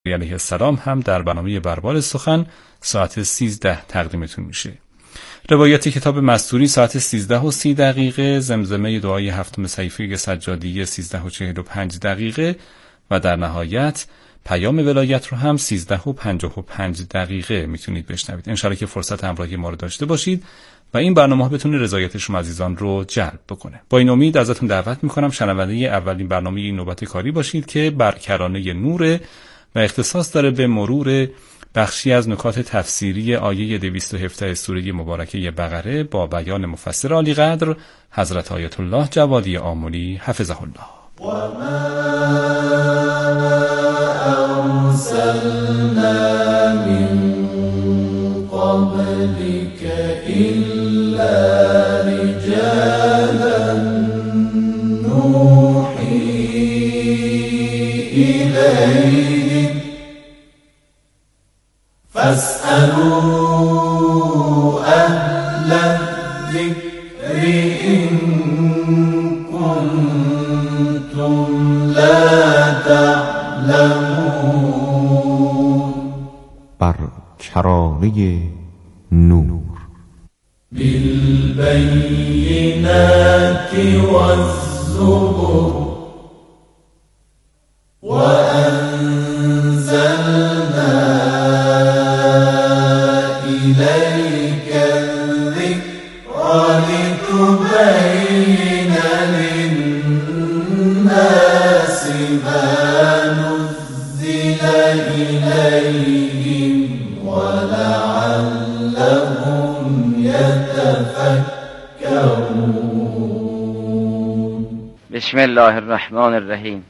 علیه السلام هم در برنامه بربال سخن ساعت 13 تقدیمتون میشه. روایت کتاب مستوری ساعت 13:30، زمزمه دعای هفتم صحیفه سجادی 13:45 و در نهایت پیام ولایت رو هم 13:55 میتونید بشنوید. انشالله که فرصت همراهی ما رو داشته باشید و این برنامه ها بتونه رضایت شما عزیزان رو جلب بکنه. با این امید ازتون دعوت میکنم شنونده اولین برنامه این نوبت کاری باشید که بر کرانه نور و اختصاص داره به مرور بخشی از نکات تفسیری آیه 217 سوره مبارکه بقره با بیان مفسر عالی قدر حضرت آیت الله جوادی آملی حفظه الله. و ما ارسلنا من قبلك الا رجالا نوحی الیهم فاسألوا اهل الذکر ان کنتم لا تعلمون. بر کرانه نور بالبینات والزبر وأنزلنا إليك الذكر لتبين للناس ما نزل إليهم ولعلهم يتفكرون. بسم الله الرحمن الرحیم.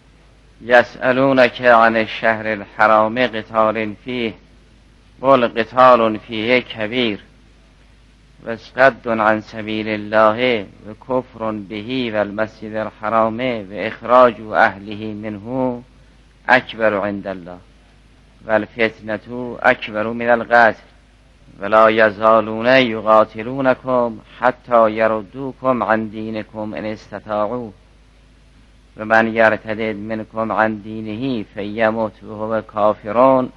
یسألونک عن الشهر الحرام قتال فیه قل قتال فیه کبیر و صد عن سبیل الله و کفر به و المسجد الحرام و اخراج اهله منه اکبر عند الله و الفتنة اکبر من القتل ولا یزالون یقاتلونکم حتی یردوکم عن دینکم ان استطاعوا و من یرتد منکم عن دینه فیمت وهو کافرون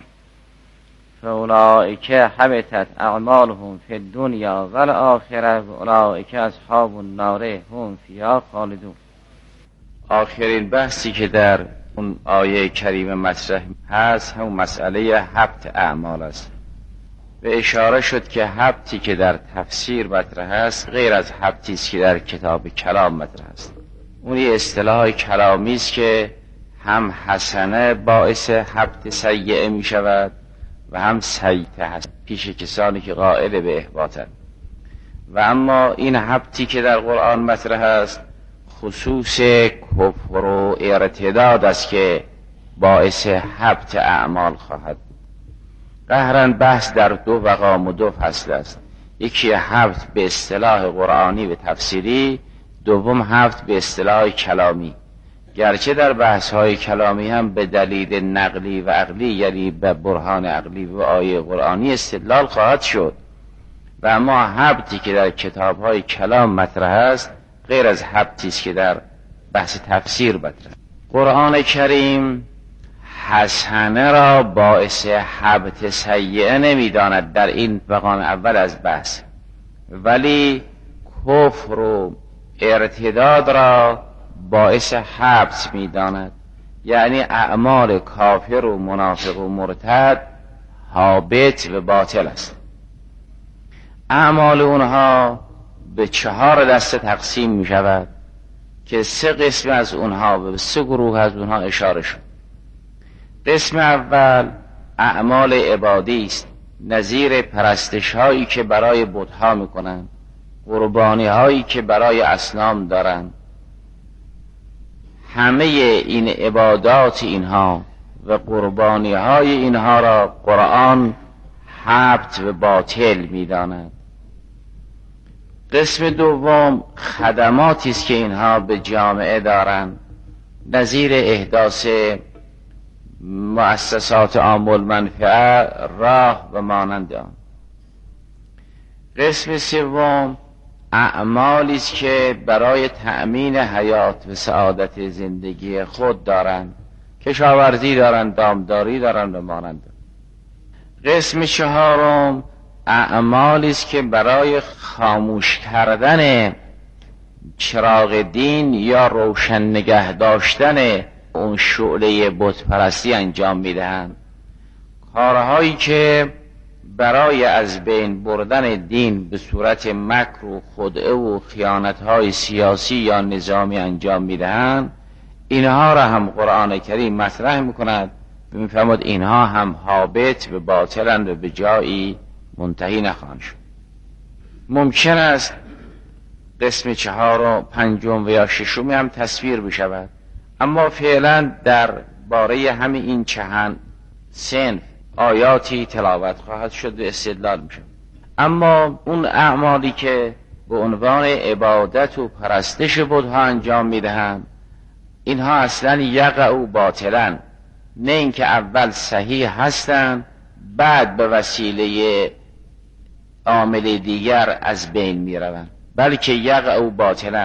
فاولئک حبطت اعمالهم فی الدنیا والآخرة واولئک اصحاب النار هم فیها خالدون. آخرین بحثی که در اون آیه کریمه مطرح هست همون مسئله حبط اعمال است و اشاره شد که حبطی که در تفسیر مطرح است غیر از حبطی است که در کتاب کلام مطرح است. اون یه اصطلاح کلامی است که هم حسنه باعث حبط سیئه می شود و هم سیئه هست پیش کسانی که قائل به احباطند. و اما این حبطی که در قرآن مطرح است خصوص کفر و ارتداد است که باعث حبط اعمال خواهد. قهراً بحث در دو مقام و دو فصل است. یکی حبط به اصطلاح قرآنی و تفسیری، دوم حبط به اصطلاح کلامی. گرچه در بحث‌های کلامی هم به دلیل نقلی و عقلی یعنی به برهان عقلی و آیه قرآنی استدلال خواهد شد و اما حبطی که در کتاب‌های کلام مطرح است غیر از حبطی است که در بحث تفسیر مطرح. قرآن کریم حسنه را باعث حبط سیئه نمی‌داند در این مقام اول از بحث، ولی کفر و ارتداد را باعث حبط می‌داند. یعنی اعمال کافر و منافق و مرتد حابط و باطل است. اعمال اونها به 4 دسته تقسیم می شود که 3 قسم از اونها و 3 گروه از اونها اشاره شد. قسم اول اعمال عبادی است، نظیر پرستش هایی که برای بت‌ها میکنند، قربانی هایی که برای اصنام دارند. همه این عبادات اینها و قربانی های اینها را قرآن حبط و باطل می‌داند. قسم دوم خدماتی است که اینها به جامعه دارند، نظیر احداث مؤسسات عام المنفعه، راه و مانند آن. قسم سوم اعمالی است که برای تأمین حیات و سعادت زندگی خود دارند، کشاورزی دارن، دامداری دارن و مانند. قسم چهارم اعمالی است که برای خاموش کردن چراغ دین یا روشن نگه داشتن اون شعله بت پرستی انجام میدهند. کارهایی که برای از بین بردن دین به صورت مکر و خدعه و خیانت‌های سیاسی یا نظامی انجام میدهند، اینها را هم قرآن کریم مطرح میکند، میفرماید اینها هم هابط به باطلند و به جایی منتهی نخواهند شد. ممکن است قسم چهار و پنجم و یا ششمی هم تصویر بشود، اما فعلا در باره همین این چند صنف آیاتی تلاوت خواهد شد و استدلال میشه. اما اون اعمالی که به عنوان عبادت و پرستش بت‌ها انجام میدهند، اینها اصلا یقع باطلا، نه اینکه اول صحیح هستند بعد به وسیله عامل دیگر از بین میروند، بلکه یقع باطلا.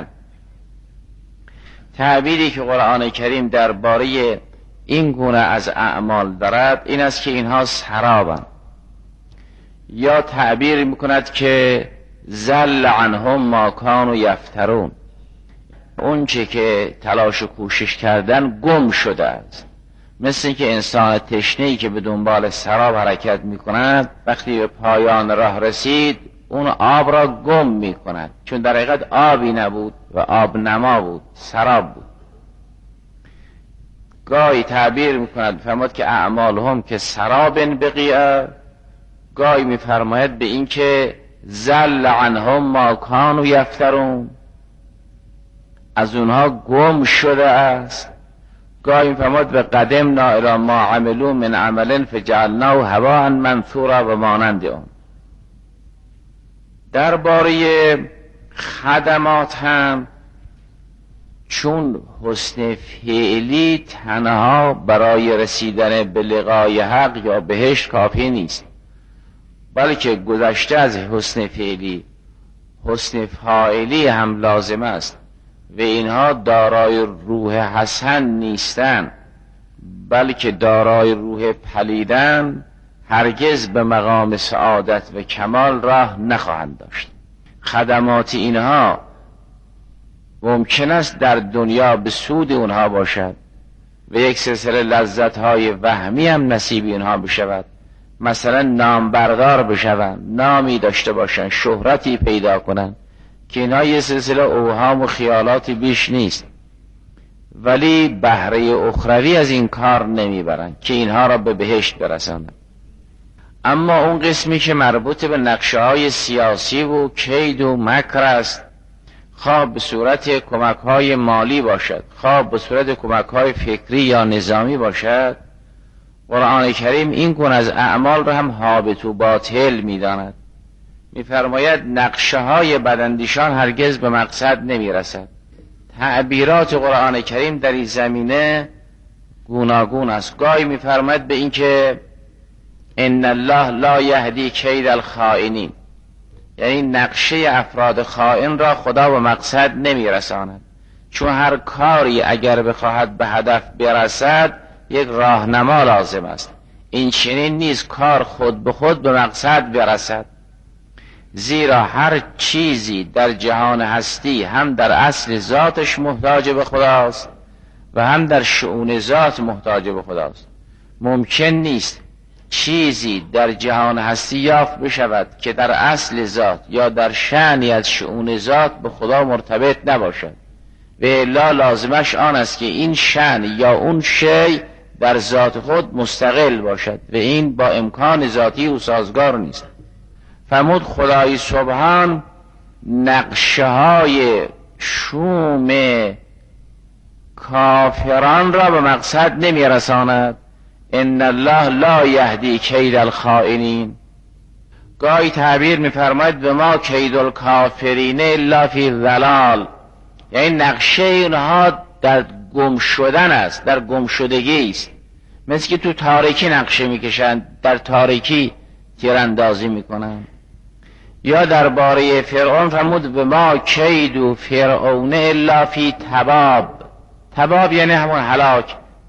تعبیری که قرآن کریم درباره این گونه از اعمال دارد این است که اینها سرابند، یا تعبیر میکند که زل عنهم ما کانوا یفترون، اون چه که تلاش و کوشش کردن گم شده است. مثل که انسان تشنه‌ای که به دنبال سراب حرکت میکند وقتی به پایان راه رسید اون آب را گم میکند، چون در حقیقت آبی نبود و آب نما بود، سراب بود. گاهی تعبیر میکند فرماد که اعمالهم که سراب بقیعه، گاهی میفرماید به این که زل عنهم ما کانوا یفترون، از اونها گم شده است. گاهی میفرماید به قدمنا الی ما عملوا من عمل فجعلناه هباء منثورا و مانند اون. درباره خدمات هم چون حسن فعلی تنها برای رسیدن به لقای حق یا بهشت کافی نیست، بلکه گذشته از حسن فعلی حسن فاعلی هم لازم است و اینها دارای روح حسن نیستند، بلکه دارای روح پلیدن هرگز به مقام سعادت و کمال راه نخواهند داشت. خدمات اینها ممکن است در دنیا به سود اونها باشد و یک سلسله لذت‌های وهمی هم نصیب اینها بشود، مثلا نامبردار بشوند، نامی داشته باشند، شهرتی پیدا کنند، که اینها یه سلسله اوهام و خیالاتی بیش نیست، ولی بهره اخروی از این کار نمیبرند که اینها را به بهشت برسانند. اما اون قسمی که مربوط به نقشه‌های سیاسی و کید و مکر است، خواه به صورت کمک‌های مالی باشد، خواه به صورت کمک‌های فکری یا نظامی باشد، قرآن کریم این گونه از اعمال را هم هابط و باطل می‌داند. می‌فرماید نقشه‌های بداندیشان هرگز به مقصد نمی‌رسد. تعبیرات قرآن کریم در این زمینه گوناگون است. گاهی می‌فرماید به این که ان الله لا یهدی کید الخائنین، یعنی نقشه افراد خائن را خدا به مقصد نمی‌رساند، چون هر کاری اگر بخواهد به هدف برسد یک راهنما لازم است. این چنین نیست کار خود به خود به مقصد برسد، زیرا هر چیزی در جهان هستی هم در اصل ذاتش محتاج به خداست و هم در شؤون ذات محتاج به خداست. ممکن نیست چیزی در جهان هستی یافت بشود که در اصل ذات یا در شأنی از شؤون ذات به خدا مرتبط نباشد، و الا لازمش آن است که این شأن یا اون شی در ذات خود مستقل باشد و این با امکان ذاتی و سازگار نیست. فرمود خدای سبحان نقشه های شوم کافران را به مقصد نمی رساند. ان الله لا یهدی کید الخائنین. گاهی تعبیر می‌فرماید به ما کید الکافرین الا فی ضلال، یعنی نقشه اینها در گم شدن است، در گم شدگی است. مثل که تو تاریکی نقشه میکشند، در تاریکی تیراندازی میکنند. یا درباره فرعون فرمود به ما کید فرعون الا فی تباب. تباب یعنی همون هلاک،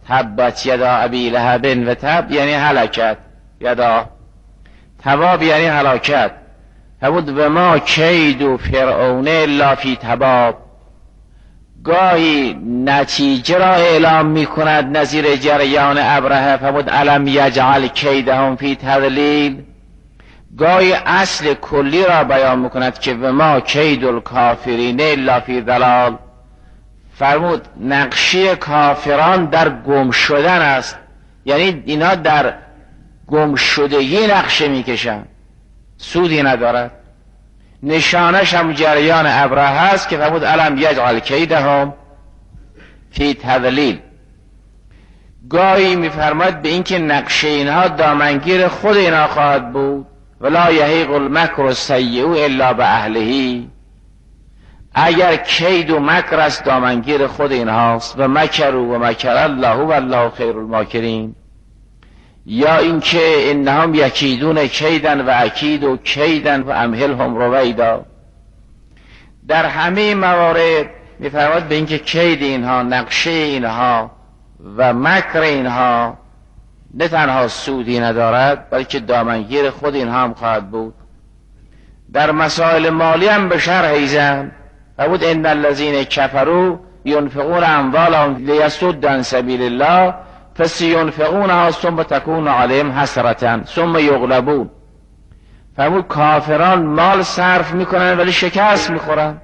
تبت یدا ابی لهب و تب یعنی هلاکت، یدا تباب یعنی هلاکت. فرمود و ما کید فرعون الا فی تباب، گاهی نتیجه را اعلام می کند نظیر جریان ابرهه. فرمود الم یجعل کیدهم فی تضلیل، گاهی اصل کلی را بیان می کند که و ما کید الکافرین الا فی ضلال. فرمود نقشه کافران در گم شدن است، یعنی اینا در گم شدگی نقشه میکشن، سودی ندارد. نشانش هم جریان ابرهه است که فرمود الم یجعل کیدهم فی تضلیل. گاهی میفرماد به اینکه نقشه اینها دامنگیر خود اینا خواهد بود، ولا یحیق المکر السیء الا باهله، اگر کید و مکر است دامنگیر خود اینهاست. و مکروا و مکر الله و الله خیر الماکرین. یا اینکه انهم یکیدون کیدن و اکید و کیدن و امهلهم رویدا. در همه موارد میفرماد به اینکه کید اینها، نقشه اینها و مکر اینها نه تنها سودی ندارد بلکه دامنگیر خود اینها هم خواهد بود. در مسائل مالی هم به شرح ایزن فرمود ان الذین کفروا ينفقون اموالهم لیصدوا عن سبیل الله فسینفقونها ثم تکون علیهم حسرة ثم یغلبون. فرمود کافران مال صرف میکنن ولی شکست میخورن،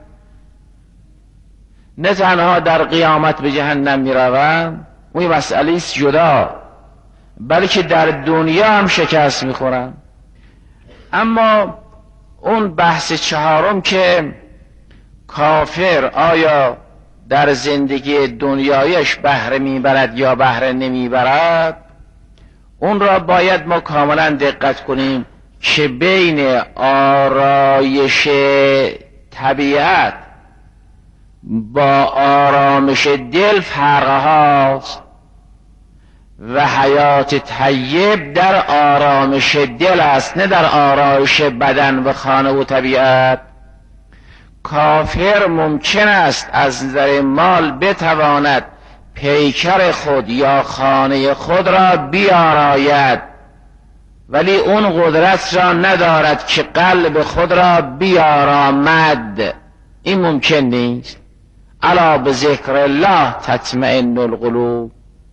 نه تنها در قیامت به جهنم میروند، اون مسئله است جدا، بلکه در دنیا هم شکست میخورن. اما اون بحث چهارم که کافر آیا در زندگی دنیایش بهره میبرد یا بهره نمیبرد، اون را باید ما کاملا دقت کنیم که بین آرایش طبیعت با آرامش دل فرق هاست و حیات طیب در آرامش دل است، نه در آرایش بدن و خانه و طبیعت. کافر ممکن است از نظر مال بتواند پیکر خود یا خانه خود را بیاراید، ولی اون قدرت را ندارد که قلب خود را بیارامد. این ممکن نیست. الا بذکر الله تطمئن القلوب.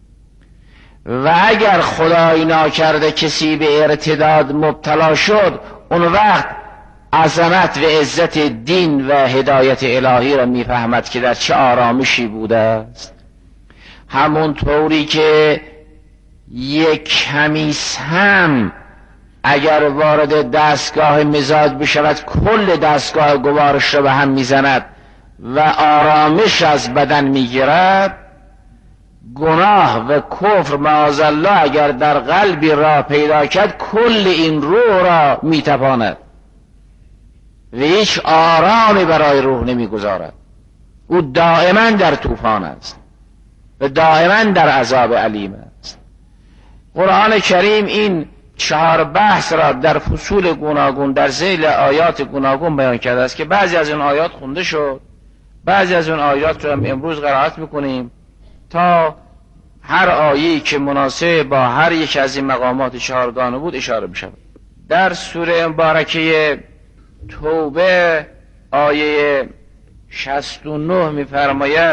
و اگر خدای ناکرده کسی به ارتداد مبتلا شد، اون وقت عظمت و عزت دین و هدایت الهی را میفهمد که در چه آرامشی بوده است. همون طوری که یک کمی سم اگر وارد دستگاه مزاج بشود کل دستگاه گوارش را به هم میزند و آرامش از بدن میگیرد، گناه و کفر معاذالله اگر در قلبی را پیدا کرد کل این روح را میتپاند و هیچ آرامی برای روح نمیگذارد. او دائما در طوفان است و دائما در عذاب علیم است. قرآن کریم این 4 بحث را در فصول گوناگون در ذیل آیات گوناگون بیان کرده است که بعضی از این آیات خونده شد، بعضی از اون آیات رو امروز قرائت میکنیم تا هر آیه‌ای که مناسب با هر یک از این مقامات 4 گانه بود اشاره بشود. در سوره مبارکه توبه آیه 69 میفرماید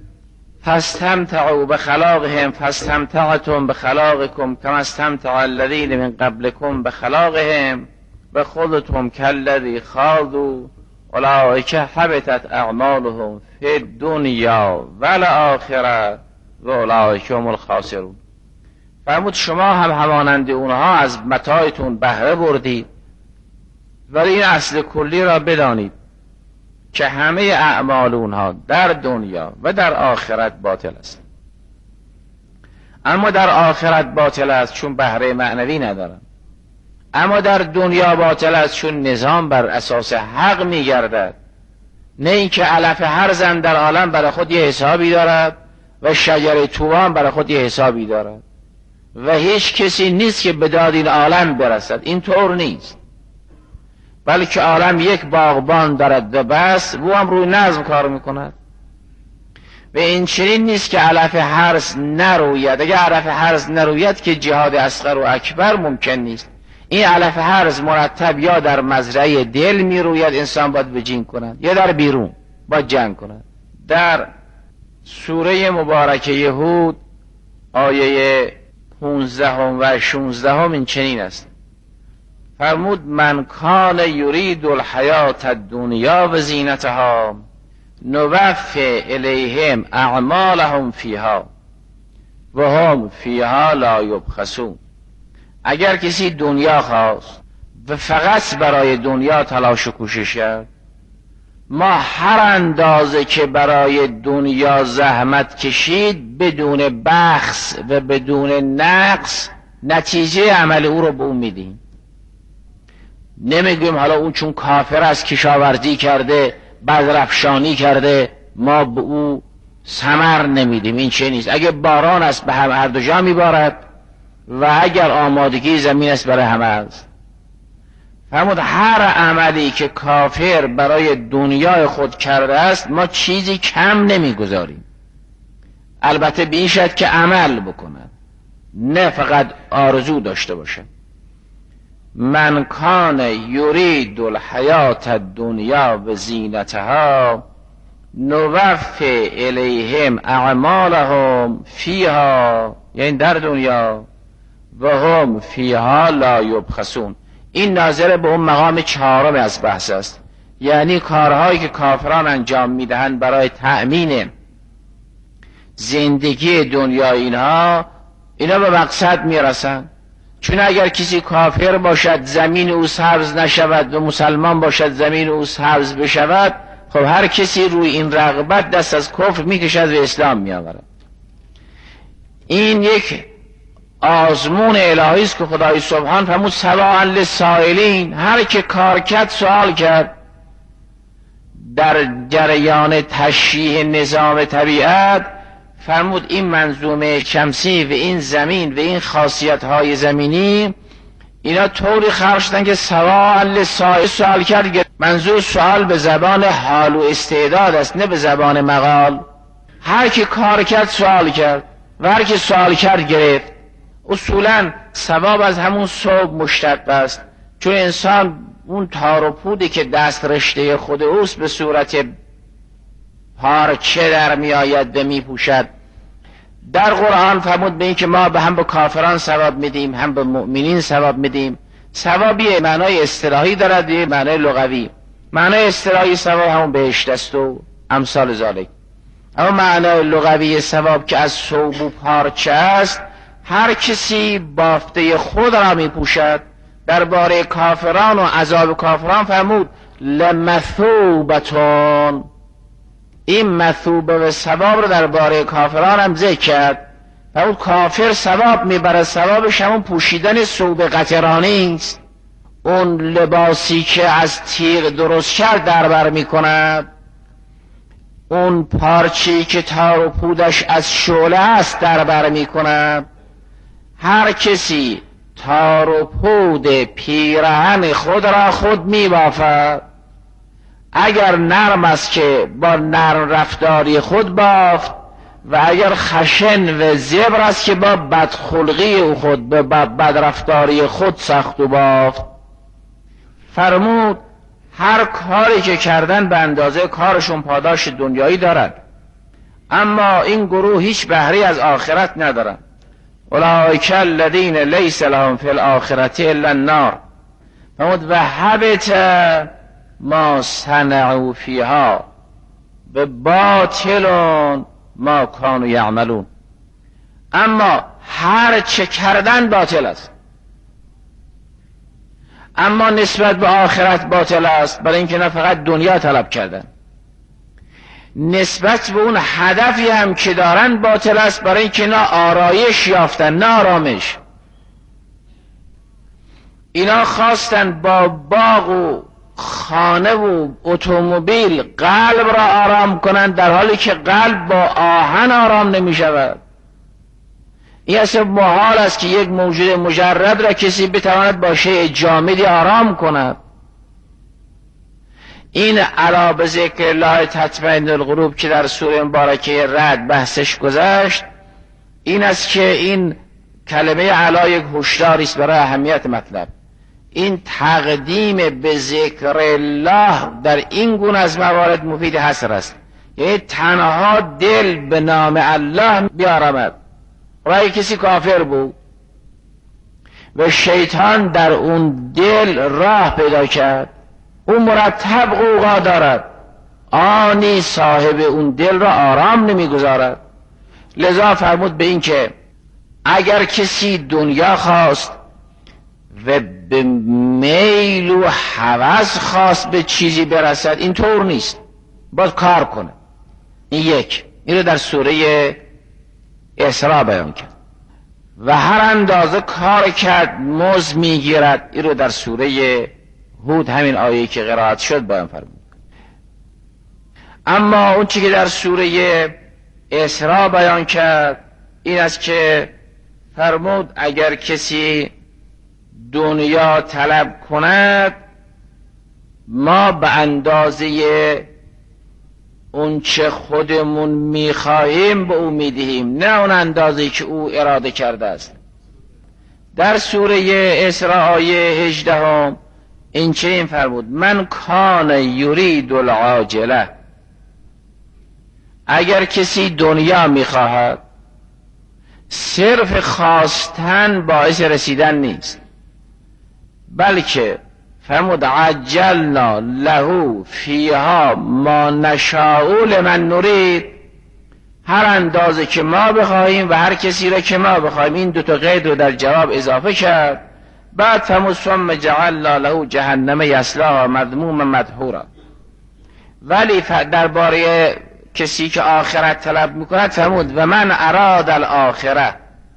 فاستمتعوا بخلاقهم فاستمتعتم بخلاقکم کما استمتع الذین من قبلکم بخلاقهم و خودتم کالذی خاضوا اولئک حبطت اعمالهم فی الدنیا والآخرة و اولئک هم الخاسرون. فرمود شما هم همانند اونها از متاعتون بهره بردید، ولی این اصل کلی را بدانید که همه اعمال اونها در دنیا و در آخرت باطل است. اما در آخرت باطل است چون بهره معنوی ندارن، اما در دنیا باطل است چون نظام بر اساس حق میگردد، نه اینکه علف هر زن در عالم برای خود یه حسابی دارد و شجر طوبان برای خود یه حسابی دارد و هیچ کسی نیست که به داد این عالم برسد. این طور نیست، بلکه عالم یک باغبان دارد و بس، او هم روی نظم کار میکند. و این چنین نیست که علف حرص نروید. اگر علف حرص نروید که جهاد اصغر و اکبر ممکن نیست. این علف حرص مرتب یا در مزرعه دل می روید، انسان باید بجین کند، یا در بیرون باید جنگ کند. در سوره مبارکه هود آیه 15 و 16 این چنین است: فرمود من کان یرید الحیات الدنیا و زینتها نوفی الیهم اعمالهم فیها و هم فیها لا یبخسون. اگر کسی دنیا خواست و فقط برای دنیا تلاش و کوشش کرد، ما هر اندازه که برای دنیا زحمت کشید بدون بخس و بدون نقص نتیجه عمل او رو به اون میدیم. نمیگیم حالا اون چون کافر است کشاورزی کرده بذرافشانی کرده ما به او ثمر نمیدیم. این چه نیست. اگه باران است به هر دو جا میبارد و اگر آمادگی زمین است برای همه است. فرمود هر عملی که کافر برای دنیای خود کرده است ما چیزی کم نمیگذاریم، البته به این شرط که عمل بکند، نه فقط آرزو داشته باشد. من کان یرید الحیات الدنیا و زینتها نوفی الیهم اعمالهم فیها، یعنی در دنیا، و هم فیها لا یبخسون. این ناظر به اون مقام چهارم از بحث است، یعنی کارهایی که کافران انجام میدهند برای تأمین زندگی دنیا اینا به مقصد میرسند. چون اگر کسی کافر باشد زمین او سبز نشود و مسلمان باشد زمین او سبز بشود، خب هر کسی روی این رغبت دست از کفر میکشد و اسلام میآورد. این یک آزمون الهی است که خدای سبحان فرمود سواء للسائلین. هر که کار کرد سوال کرد در جریان تشریح نظام طبیعت، فرمود این منظومه شمسی و این زمین و این خاصیت های زمینی اینا طوری خلق شدن که سواء للسائل سوال کرد. منظور سوال به زبان حال و استعداد است، نه به زبان مقال. هر که کار کرد سوال کرد و هر که سوال کرد گرفت. اصولا ثواب از همون ثوب مشتق است، چون انسان اون تار و پودی که دست رشته خود اوست به صورت پارچه در می آید و می پوشد. در قرآن فرمود به این که ما هم به کافران ثواب میدیم هم به مؤمنین ثواب میدیم. ثوابی معنای اصطلاحی دارد و معنای لغوی. معنای اصطلاحی ثواب همون بهشت است و امثال ذالک. اما معنای لغوی ثواب که از ثوب و پارچه است، هر کسی بافته خود را می پوشد. درباره کافران و عذاب کافران فرمود لمثوبتون. این مثوبه و ثواب رو درباره کافران هم ذکر کرد. فرمود کافر ثواب میبرد، ثوابش همون پوشیدن ثوب قطرانی است، اون لباسی که از تیغ درست کرد دربر میکند، اون پارچه‌ای که تار و پودش از شعله است دربر میکند. هر کسی تار و پود پیرهن خود را خود میبافد. اگر نرم است که با نرم رفتاری خود بافت و اگر خشن و زبر است که با بدخلقی او خود به بدرفتاری خود سخت و بافت. فرمود هر کاری که کردن به اندازه کارشون پاداش دنیایی دارد، اما این گروه هیچ بهره از آخرت ندارند. اولئک الذین لیس لهم فی الاخرة الا النار. فرمود و حبط ما صنعوا فیها به باطل ما کانوا یعملون. اما هر چه کردن باطل است، اما نسبت به آخرت باطل است، برای اینکه نه فقط دنیا طلب کردن، نسبت به اون هدفی هم که دارن باطل است، برای اینکه نه آرایش یافتن نه آرامش. اینا خواستن با باغ و خانه و اتومبیل قلب را آرام کنند، در حالی که قلب با آهن آرام نمی شود. این اصلا محال است که یک موجود مجرد را کسی بتواند با شیء جامدی آرام کند. این الا به ذکر الله تطمئن القلوب که در سوره مبارکه رعد بحثش گذشت، این است که این کلمه الا یک هشداری است برای اهمیت مطلب. این تقدیم به ذکر الله در این گونه از موارد مفید حصر است، یعنی تنها دل به نام الله بیارمد. رای کسی کافر بود و شیطان در اون دل راه پیدا کرد، اون مرتب غوغا دارد، آنی صاحب اون دل را آرام نمیگذارد. لذا فرمود به این که اگر کسی دنیا خواست و به میل و هوس خواست به چیزی برسد، این طور نیست، باید کار کنه. این یک، این رو در سوره اسراء بیان کرد. و هر اندازه کار کرد مزد میگیرد، این رو در سوره هود همین آیه که قرائت شد بیان فرمود. اما اون چیزی که در سوره اسراء بیان کرد این است که فرمود اگر کسی دنیا طلب کند ما به اندازه اون چه خودمون میخواهیم به او میدهیم، نه اون اندازه که او اراده کرده است. در سوره اسراء آیه 18 این چه این فرمود من کان یرید العاجله، اگر کسی دنیا میخواهد صرف خواستن باعث رسیدن نیست، بلکه فرمود عجلنا له فیها ما نشاء لمن نرید، هر اندازه که ما بخواهیم و هر کسی را که ما بخواهیم. این دو تا قید رو در جواب اضافه کرد. بعد فرمود ثم جعلنا له جهنم یصلاها مذموما مدحورا. ولی درباره کسی که آخرت طلب میکند فرمود و من اراد الاخره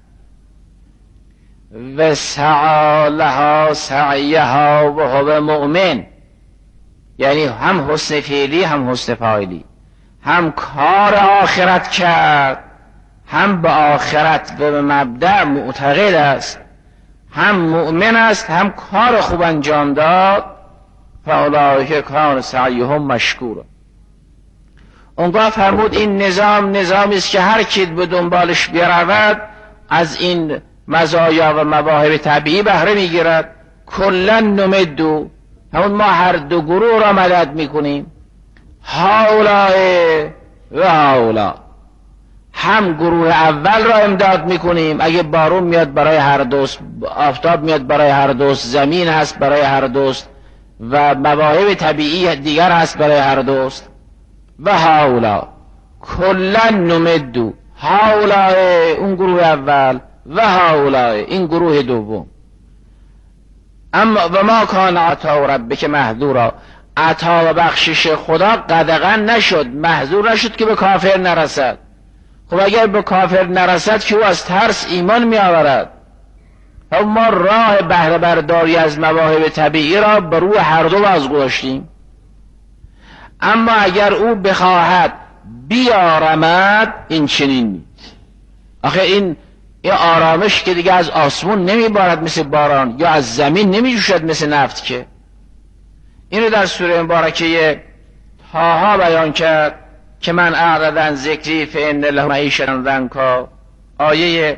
و سعی لها سعیها و هو مؤمن، یعنی هم حسن فعلی هم حسن فاعلی، هم کار آخرت کرد، هم به آخرت و به مبدأ معتقد است، هم مؤمن است، هم کار خوب انجام داد. فاولئک کان سعیهم مشکورا. اونگاه فرمود این نظامی است که هر کی به دنبالش برود از این مزایا و مواهب طبیعی بهره میگیرد. کلا نمدو، همون ما هر دو گروه را مدد میکنیم، هؤلاء و هؤلاء، هم گروه اول را امداد میکنیم، اگه بارون میاد برای هر دوست، آفتاب میاد برای هر دوست، زمین هست برای هر دوست و مواهب طبیعی دیگر هست برای هر دوست. و هؤلاء کلا نمدو، هؤلاء اون گروه اول و هؤلاء این گروه دوم. اما و ما کان عطا ربک محظورا، عطا و بخشش خدا قدغن نشد، محظور نشد که به کافر نرسد. خب اگر به کافر نرسد که او از ترس ایمان می آورد. ما راه بهره برداری از مواهب طبیعی را بر روی هر دو بازگذاشتیم. اما اگر او بخواهد بیارمد این چنین نیست. آخه این آرامش که دیگه از آسمون نمیبارد مثل باران، یا از زمین نمیجوشد مثل نفت که. اینو در سوره مبارکه طه بیان کرد که من اعرض عن ذکری فان له معیشة ضنکا، آیه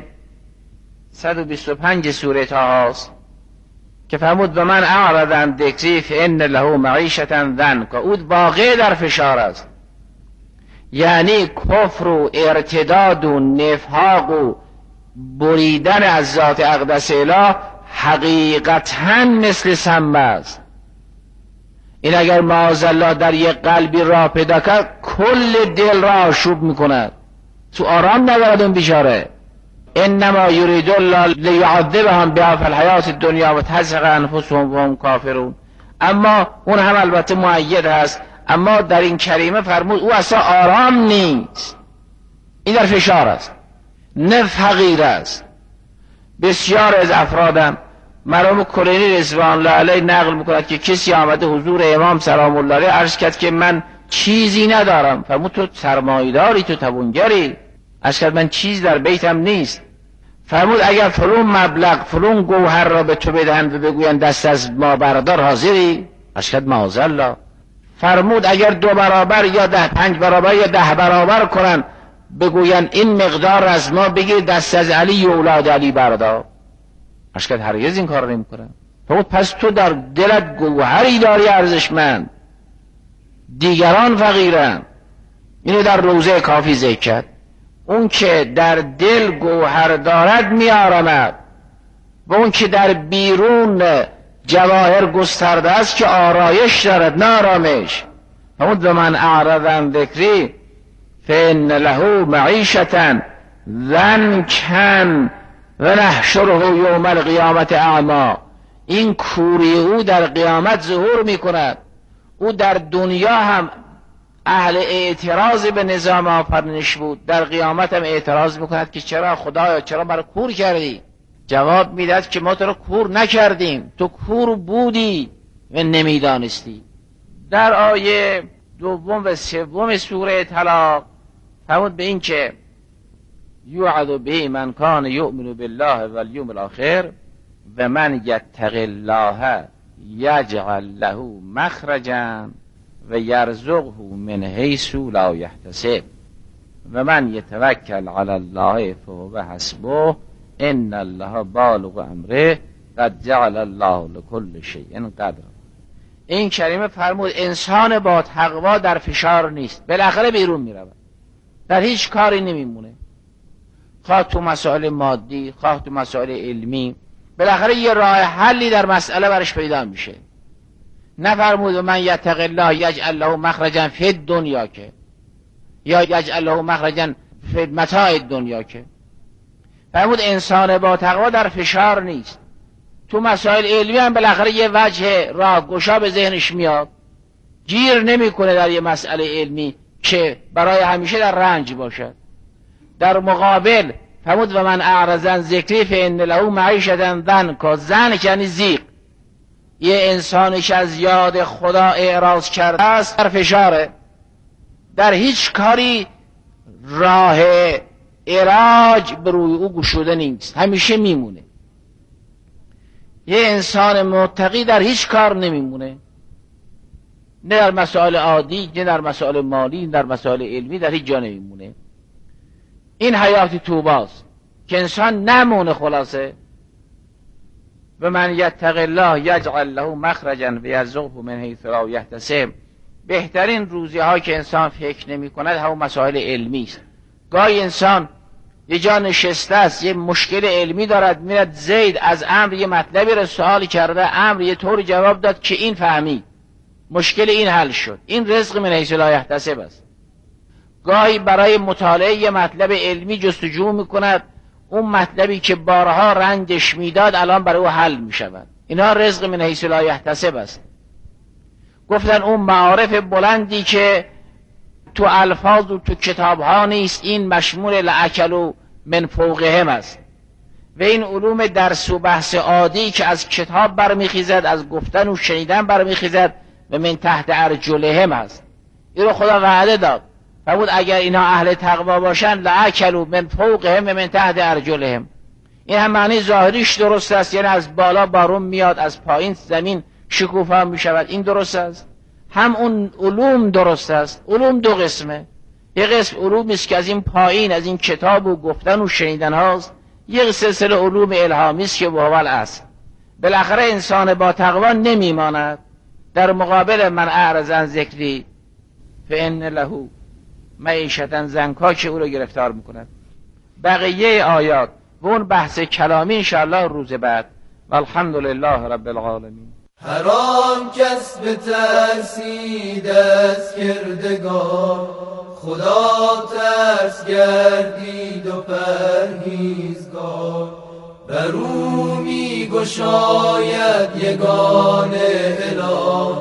125 سوره طه است که فرمود و من اعرض عن ذکری فان له معیشة ضنکا. او واقع در فشار است، یعنی کفر و ارتداد و نفاق و بریدن از ذات اقدس اله حقیقتاً مثل سم است. این اگر معاذالله در یک قلبی راه پیدا کرد کل دل را آشوب میکند، تو آرام ندارد اون بیچاره. انما یرید الله لیعذبهم بها فی الحیاة الدنیا و تزهق انفسهم و هم کافرون. اما اون هم البته مؤید هست، اما در این کریمه فرمود او اصلا آرام نیست، این در فشار است، نه فقیر است. بسیار از افرادم مرحوم کلینی رضوان الله علیه نقل میکند که کسی آمده حضور امام سلام الله علیه عرض کرد که من چیزی ندارم. فرمود تو سرمایه‌داری، تو توانگری؟ عرض کرد من چیز در بیتم نیست. فرمود اگر فلان مبلغ فلان گوهر را به تو بدهند و بگویند دست از ما بردار حاضری؟ عرض کرد معاذالله. فرمود اگر 2 برابر یا 5 برابر یا 10 برابر کنن بگوین این مقدار از ما، بگیر دست از علی و اولاد علی بردار. اشکال هرگز این کار نمی کنن. پس تو در دلت گوهری داری ارزشمند، دیگران فقیرن. اینو در روزه کافی ذکر کرد. اون که در دل گوهر دارد میارمد و اون که در بیرون جواهر گسترده است که آرایش دارد نه آرامش. همون و من اعرض عن ذکری فإن له معیشة ضنکا و نحشره یوم القیامة اعمی. این کوری او در قیامت ظهور میکند. او در دنیا هم اهل اعتراض به نظام آفرینش بود، در قیامت هم اعتراض میکند که چرا خدایا چرا مرا کور کردی؟ جواب میداد که ما تو رو کور نکردیم، تو کور بودی و نمیدانستی. در آیه 2 و 3 سوره طلاق فرمود به این که یوعد به من کان یؤمن بالله و الیوم الاخر و من یتق الله یجعل له مخرجا و یرزقه من حیث لا یحتسب و من یتوکل علی الله فهو حسبه ان الله بالغ امره قد جعل الله لكل شیء قدرا. این کلمه فرمود انسان با تقوا در فشار نیست، بالاخره بیرون میرود، در هیچ کاری نمیمونه، خواه تو مسائل مادی خواه تو مسائل علمی، بالاخره یه راه حلی در مسئله برش پیدا میشه. نفرمود من یتق الله یجعل له مخرجا فی الدنیا که یا یجعل له مخرجا فی متاع الدنیا که. فرمود انسان با تقوا در فشار نیست، تو مسائل علمی هم بالاخره یه وجه راهگشا به ذهنش میاد، گیر نمیکنه در یه مسئله علمی که برای همیشه در رنج باشد. در مقابل فرمود و من اعرض عن ذکری فإن له معیشة ضنکا. ضنک یعنی ضیق. یه انسانی که از یاد خدا اعراض کرده است در فشاره، در هیچ کاری راه علاج بر روی او گشوده نیست، همیشه میمونه. یه انسان متقی در هیچ کار نمیمونه، نه در مسائل عادی نه در مسائل مالی نه در مسائل علمی، در هیچ جا نمیمونه. این حیات توباست که انسان نمونه. خلاصه و من یتق الله یجعل له مخرجا و یرزقه من حیث لا یحتسب. بهترین روزی ها که انسان فکر نمی کند همون مسائل علمی است. گاهی انسان یه جا نشسته است، یه مشکل علمی دارد، میرد زید از امر یه مطلبی رو سوال کرده، امر یه طور جواب داد که این فهمید، مشکل این حل شد. این رزق من حیث لا یحتسب است. گاهی برای مطالعه یه مطلب علمی جستجو میکند، اون مطلبی که بارها رنجش میداد الان برای او حل میشود. اینا رزق من حیث لا یحتسب است. گفتن اون معارف بلندی که تو الفاظ و تو کتاب ها نیست، این مشمول لأکلوا من فوقهم است. و این علوم درس و بحث عادی که از کتاب برمیخیزد، از گفتن و شنیدن برمیخیزد و من تحت ارجلهم است. این رو خدا وعده داد، فرمود اگر اینا اهل تقوا باشن لأکلوا من فوقهم و من تحت ارجلهم. این هم معنی ظاهریش درست است، یعنی از بالا بارون میاد، از پایین زمین شکوفا میشود، این درست است. هم اون علوم درست است. علوم 2 قسمه، یک قسم علومی است که از این پایین از این کتاب و گفتن و شنیدن هاست، یک سلسله علوم الهامی است که بهوال است. بالاخره انسان با تقوا نمیماند. در مقابل من اعرض عن ذکری فإن له معیشة ضنکا که او رو گرفتار میکند. بقیه آیات و اون بحث کلامی انشاءالله روز بعد. والحمد لله رب العالمین. حرام کس به ترسید از کردگار، خدا ترس گردید و پرهیزگار. بر او می گشاید یگانه اله،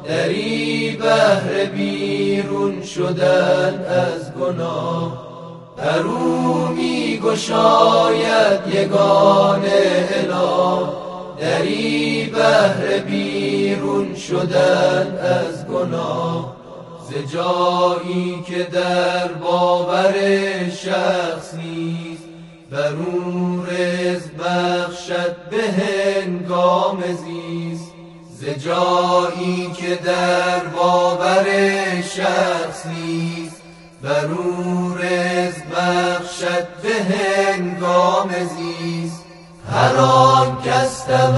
دری بهر بیرون شدن از گناه. بر او می گشاید یگانه اله، دری بهر بیرون شدن از گناه. ز جایی که در باور شخص نیست، بر او رزق بخشد به هنگام زیست. ز ز جایی که در باور شخص نیست، بر او رزق بخشد به هنگام زیست. هر آن کس